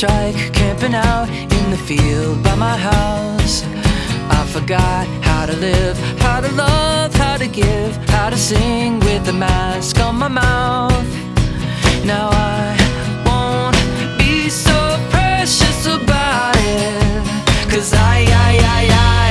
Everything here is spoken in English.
strike, camping out in the field by my house. I forgot how to live, how to love, how to give, how to sing with a mask on my mouth. Now I won't be so precious about it, 'cause I